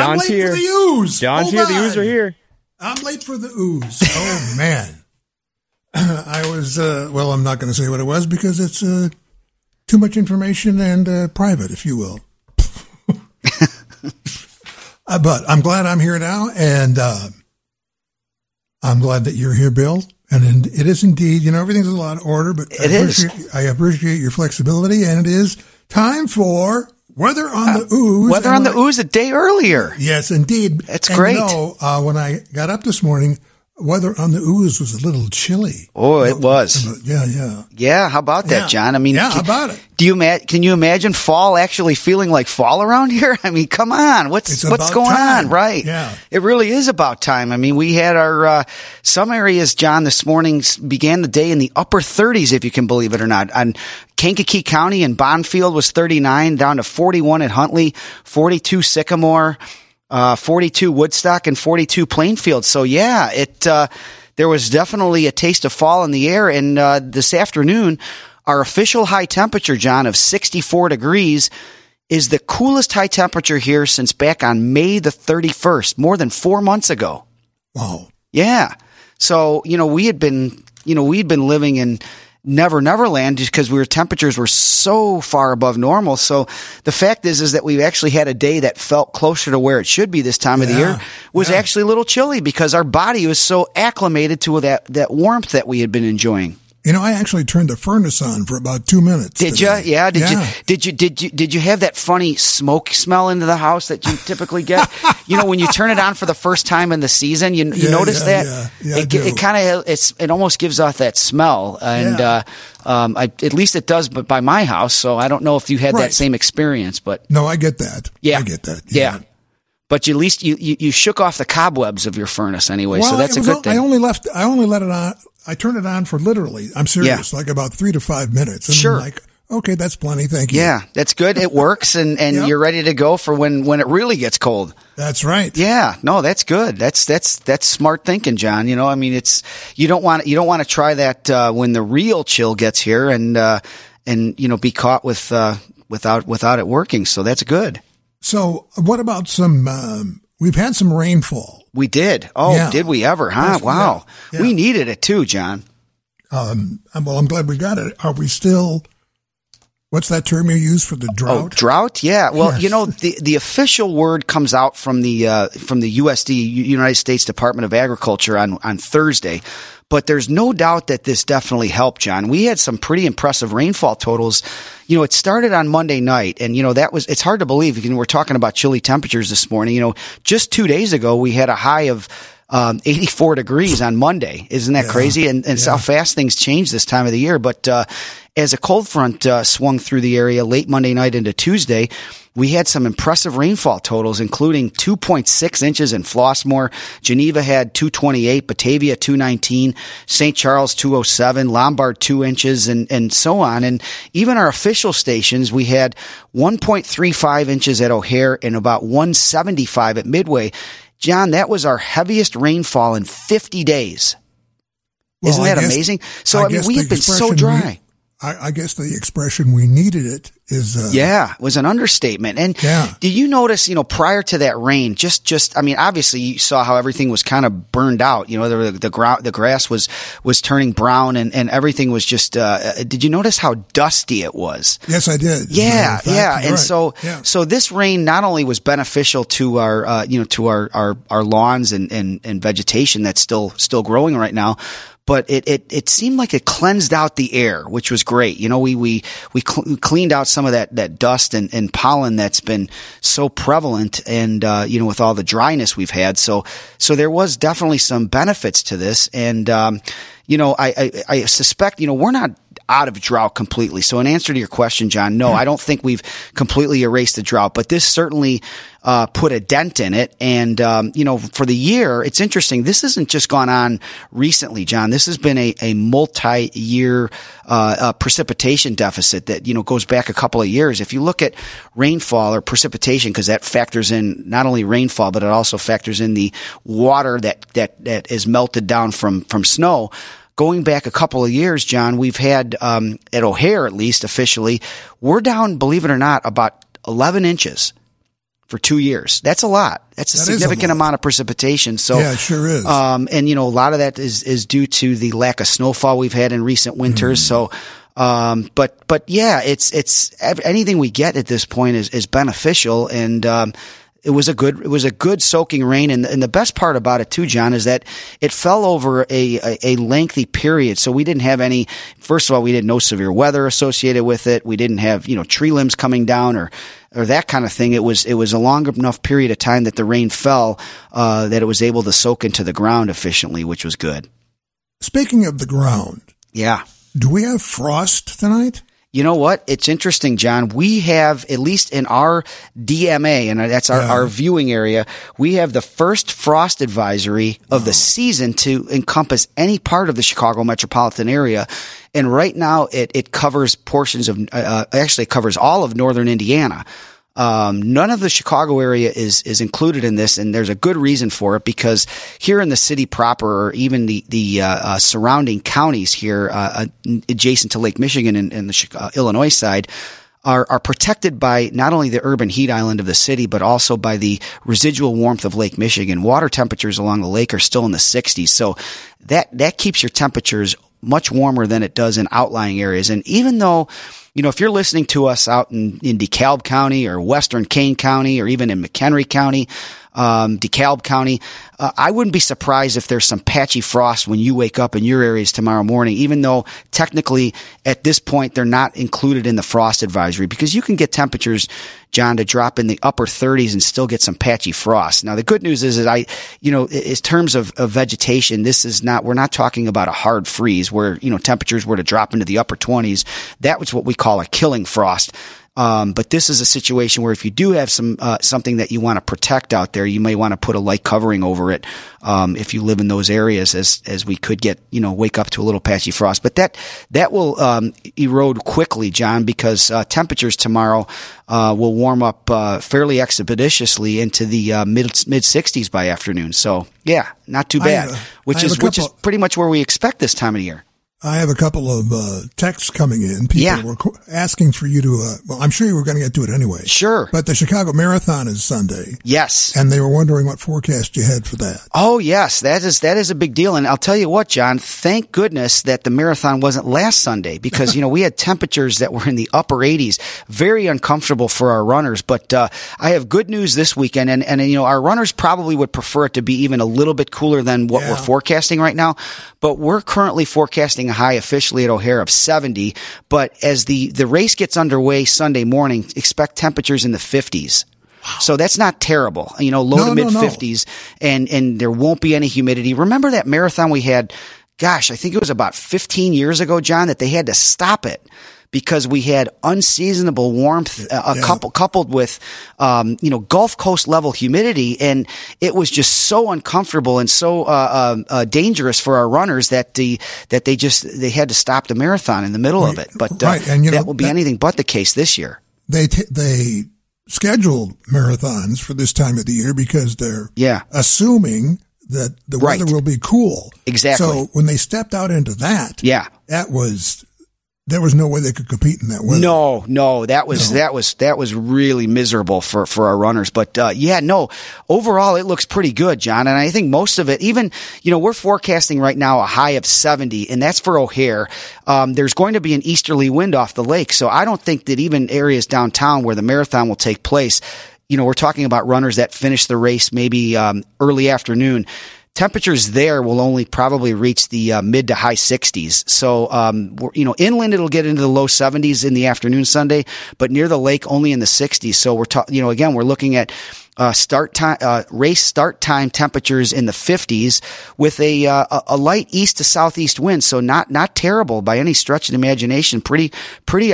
I'm late here. for the ooze. John's Hold here. on. The ooze are here. I'm late for the ooze. Oh, man. I was, well, I'm not going to say what it was because it's too much information and private, if you will. But I'm glad I'm here now, and I'm glad that you're here, Bill. And it is indeed, everything's a lot of order, but I appreciate your flexibility, and it is time for Weather on the Ooze. Weather on the Ooze a day earlier. Yes, indeed. That's great. When I got up this morning, weather on the Ooze was a little chilly. Oh, it was. Yeah. Yeah, how about that, John? I mean, how about it? Can you imagine fall actually feeling like fall around here? I mean, come on. What's going on? Right. Yeah. It really is about time. I mean, we had our, some areas, John, this morning began the day in the upper 30s, if you can believe it or not. On Kankakee County and Bonfield was 39, down to 41 at Huntley, 42 Sycamore, 42 Woodstock, and 42 Plainfield. So yeah, there was definitely a taste of fall in the air. And, this afternoon, our official high temperature, John, of 64 degrees is the coolest high temperature here since back on May the 31st, more than 4 months ago. Wow. Yeah. So, we'd been living in Never Land just because temperatures were so far above normal. So the fact is that we actually had a day that felt closer to where it should be this time of the year was actually a little chilly because our body was so acclimated to that warmth that we had been enjoying. I actually turned the furnace on for about 2 minutes. Did you? Yeah. Did you have that funny smoke smell into the house that you typically get? When you turn it on for the first time in the season, you notice that it kind of it almost gives off that smell, and at least it does. But by my house, so I don't know if you had that same experience. But no, I get that. Yeah, I get that. Yeah. But at least you shook off the cobwebs of your furnace anyway, so that's a good thing. I only let it on. I turned it on for literally, I'm serious, like about 3 to 5 minutes. And I'm like, okay, that's plenty. Thank you. Yeah, that's good. It works, and you're ready to go for when it really gets cold. That's right. Yeah, no, that's good. That's smart thinking, John. I mean, you don't want to try that when the real chill gets here, and be caught with without it working. So that's good. So what about some? We've had some rainfall. We did. Oh, did we ever? Huh? Yes, wow. Yeah. We needed it too, John. Well, I'm glad we got it. Are we still? What's that term you use for the drought? Oh, drought? Yeah. Well, Yes. the official word comes out from the USD, United States Department of Agriculture on Thursday. But there's no doubt that this definitely helped, John. We had some pretty impressive rainfall totals. It started on Monday night, and it's hard to believe. We're talking about chilly temperatures this morning. Just 2 days ago, we had a high of 84 degrees on Monday. Isn't that crazy? And how fast things change this time of the year. But as a cold front swung through the area late Monday night into Tuesday, we had some impressive rainfall totals, including 2.6 inches in Flossmoor. Geneva had 228, Batavia 219, St. Charles 207, Lombard 2 inches, and so on. And even our official stations, we had 1.35 inches at O'Hare and about 175 at Midway. John, that was our heaviest rainfall in 50 days. Isn't that amazing? So, we have been so dry. I guess the expression "we needed it" is was an understatement. And did you notice, prior to that rain, obviously you saw how everything was kind of burned out. The grass was turning brown and everything was just. Did you notice how dusty it was? Yes, I did. Yeah. And right. So this rain not only was beneficial to our our lawns and vegetation that's still growing right now, but it seemed like it cleansed out the air, which was great. We cleaned out some of that dust and pollen that's been so prevalent, and with all the dryness we've had. So there was definitely some benefits to this, and I suspect we're not out of drought completely. So in answer to your question, John, no, I don't think we've completely erased the drought, but this certainly put a dent in it. And, for the year, it's interesting. This hasn't just gone on recently, John. This has been a multi-year precipitation deficit that, goes back a couple of years. If you look at rainfall or precipitation, because that factors in not only rainfall, but it also factors in the water that is melted down from snow. Going back a couple of years, John, we've had, at O'Hare at least officially, we're down, believe it or not, about 11 inches. for 2 years. That's a lot. That's a significant amount of precipitation. So yeah, it sure is. And a lot of that is due to the lack of snowfall we've had in recent winters. So, but yeah, it's anything we get at this point is beneficial. And, it was a good soaking rain. And the best part about it too, John, is that it fell over a lengthy period. So we didn't have first of all, we had no severe weather associated with it. We didn't have, tree limbs coming down or that kind of thing. It was a long enough period of time that the rain fell, that it was able to soak into the ground efficiently, which was good. Speaking of the ground. Yeah. Do we have frost tonight? You know what? It's interesting, John. We have, at least in our DMA, and that's our viewing area, we have the first frost advisory of the season to encompass any part of the Chicago metropolitan area. And right now it covers portions of, actually it covers all of northern Indiana. None of the Chicago area is included in this, and there's a good reason for it, because here in the city proper, or even the surrounding counties here, adjacent to Lake Michigan and the Illinois side, are protected by not only the urban heat island of the city, but also by the residual warmth of Lake Michigan. Water temperatures along the lake are still in the 60s. So that keeps your temperatures much warmer than it does in outlying areas. And even though, if you're listening to us out in DeKalb County or Western Kane County or even in McHenry County, DeKalb County, I wouldn't be surprised if there's some patchy frost when you wake up in your areas tomorrow morning, even though technically at this point they're not included in the frost advisory, because you can get temperatures, John, to drop in the upper 30s and still get some patchy frost. Now, the good news is that in terms of vegetation, we're not talking about a hard freeze where, temperatures were to drop into the upper 20s. That was what we call a killing frost. But this is a situation where if you do have something that you want to protect out there, you may want to put a light covering over it, if you live in those areas, as we could get, wake up to a little patchy frost. But that will, erode quickly, John, because, temperatures tomorrow, will warm up, fairly expeditiously into the, mid 60s by afternoon. So yeah, not too bad, which is pretty much where we expect this time of year. I have a couple of texts coming in. People were asking for you to, I'm sure you were going to get to it anyway. Sure. But the Chicago Marathon is Sunday. Yes. And they were wondering what forecast you had for that. Oh, yes. That is a big deal. And I'll tell you what, John, thank goodness that the marathon wasn't last Sunday, because, we had temperatures that were in the upper 80s, very uncomfortable for our runners. But, I have good news this weekend. And our runners probably would prefer it to be even a little bit cooler than what we're forecasting right now. But we're currently forecasting a high officially at O'Hare of 70. But as the race gets underway Sunday morning, expect temperatures in the 50s. Wow. So that's not terrible. Low to mid 50s, and there won't be any humidity. Remember that marathon we had, I think it was about 15 years ago, John, that they had to stop it because we had unseasonable warmth, coupled with, Gulf Coast level humidity. And it was just so uncomfortable and so, dangerous for our runners that they had to stop the marathon in the middle of it. But, and, that will be anything but the case this year. They scheduled marathons for this time of the year because they're assuming that the weather will be cool. Exactly. So when they stepped out into that, there was no way they could compete in that weather. No, that was really miserable for our runners. But, overall it looks pretty good, John. And I think most of it, even, we're forecasting right now a high of 70, and that's for O'Hare. There's going to be an easterly wind off the lake. So I don't think that even areas downtown where the marathon will take place, we're talking about runners that finish the race maybe, early afternoon. Temperatures there will only probably reach the mid to high 60s. So, inland it'll get into the low 70s in the afternoon Sunday, but near the lake only in the 60s. So we're looking at race start time temperatures in the 50s with a light east to southeast wind. So not terrible by any stretch of the imagination. Pretty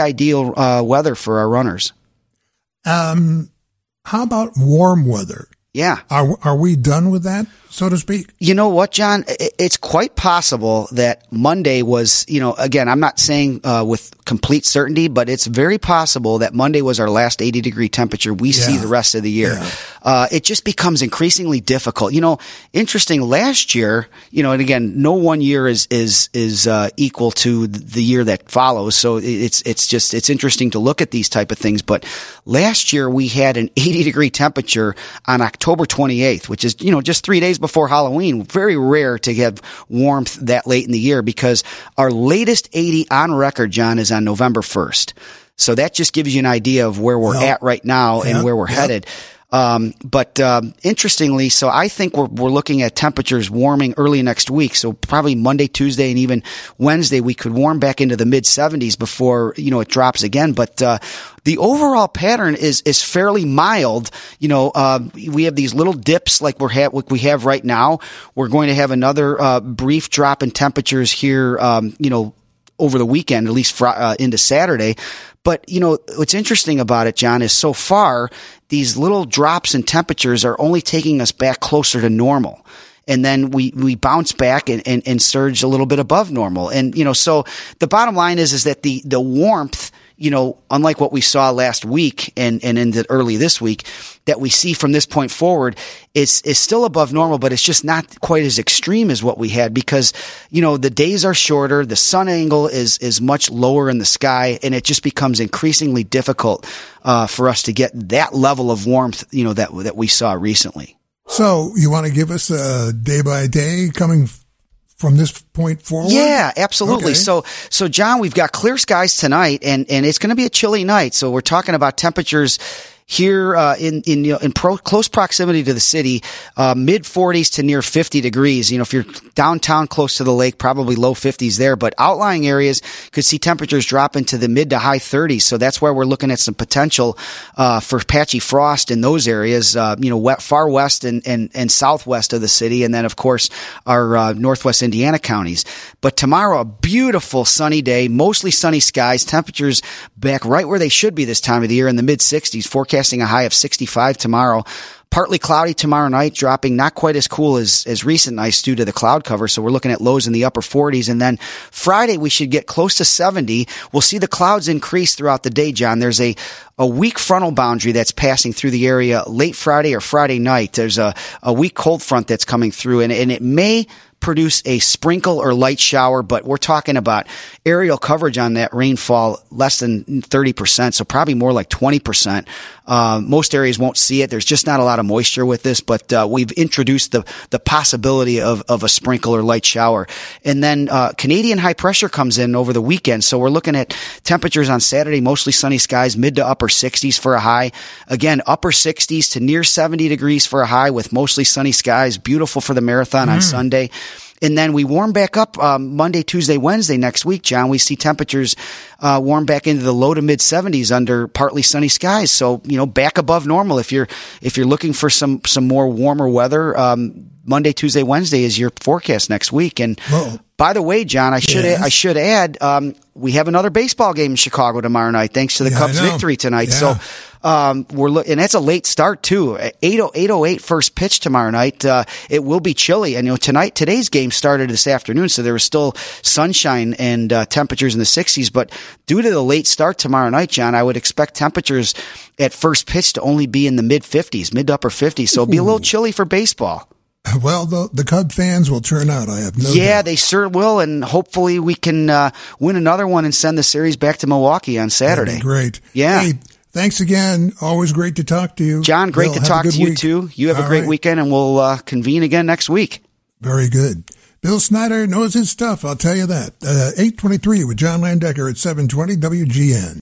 ideal weather for our runners. How about warm weather? Yeah. Are we done with that, so to speak? You know what, John? It's quite possible that Monday was, again, I'm not saying with complete certainty, but it's very possible that Monday was our last 80-degree temperature we see the rest of the year. Yeah. It just becomes increasingly difficult. Interesting, last year, and again, no one year is equal to the year that follows. So it's interesting to look at these type of things. But last year we had an 80-degree temperature on October 28th, which is, just 3 days before Halloween. Very rare to have warmth that late in the year, because our latest 80 on record, John, is on November 1st. So that just gives you an idea of where we're at right now and where we're headed. But interestingly, so I think we're looking at temperatures warming early next week. So probably Monday, Tuesday, and even Wednesday, we could warm back into the mid 70s before, it drops again. But, the overall pattern is fairly mild. We have these little dips like we have right now. We're going to have another, brief drop in temperatures here, over the weekend, at least into Saturday. But, what's interesting about it, John, is so far, these little drops in temperatures are only taking us back closer to normal. And then we bounce back and surge a little bit above normal. And, so the bottom line is that the warmth, unlike what we saw last week and into early this week, that we see from this point forward is still above normal, but it's just not quite as extreme as what we had, because, the days are shorter, the sun angle is much lower in the sky, and it just becomes increasingly difficult for us to get that level of warmth, that we saw recently. So you want to give us a day by day coming from this point forward? Yeah, absolutely. Okay. So John, we've got clear skies tonight, and it's going to be a chilly night. So we're talking about temperatures here in close proximity to the city, mid 40s to near 50 degrees. If you're downtown close to the lake, probably low 50s there, but outlying areas could see temperatures drop into the mid to high 30s. So that's where we're looking at some potential for patchy frost in those areas, far west and southwest of the city, and then of course our northwest Indiana counties. But tomorrow, a beautiful sunny day, mostly sunny skies, temperatures back right where they should be this time of the year in the mid 60s, forecasting a high of 65 tomorrow. Partly cloudy tomorrow night, dropping not quite as cool as recent nights due to the cloud cover. So we're looking at lows in the upper 40s. And then Friday, we should get close to 70. We'll see the clouds increase throughout the day, John. There's a weak frontal boundary that's passing through the area late Friday or Friday night. There's a weak cold front that's coming through, and it may produce a sprinkle or light shower, but we're talking about aerial coverage on that rainfall less than 30%, so probably more like 20%. Most areas won't see it. There's just not a lot of moisture with this, but we've introduced the possibility of a sprinkle or light shower. And then Canadian high pressure comes in over the weekend, so we're looking at temperatures on Saturday, mostly sunny skies, mid to upper 60s for a high. Again, upper 60s to near 70 degrees for a high with mostly sunny skies. Beautiful for the marathon on Sunday. And then we warm back up Monday, Tuesday, Wednesday next week, John. We see temperatures warm back into the low to mid 70s under partly sunny skies. So, back above normal. If you're looking for some more warmer weather, Monday, Tuesday, Wednesday is your forecast next week. And by the way, John, I should add, we have another baseball game in Chicago tomorrow night, thanks to the Cubs' victory tonight. Yeah. So, and that's a late start too. 8:08 first pitch tomorrow night. It will be chilly, and today's game started this afternoon, so there was still sunshine and temperatures in the 60s. But due to the late start tomorrow night, John, I would expect temperatures at first pitch to only be in the mid 50s, mid to upper 50s. So it'll be a little chilly for baseball. Well, the Cub fans will turn out, I have no doubt. Yeah, they sure will, and hopefully we can win another one and send the series back to Milwaukee on Saturday. That'd be great. Yeah. Hey, thanks again. Always great to talk to you. John, great to talk to you too. You have a great weekend, and we'll convene again next week. Very good. Bill Snyder knows his stuff, I'll tell you that. 8:23 with John Landecker at 720 WGN.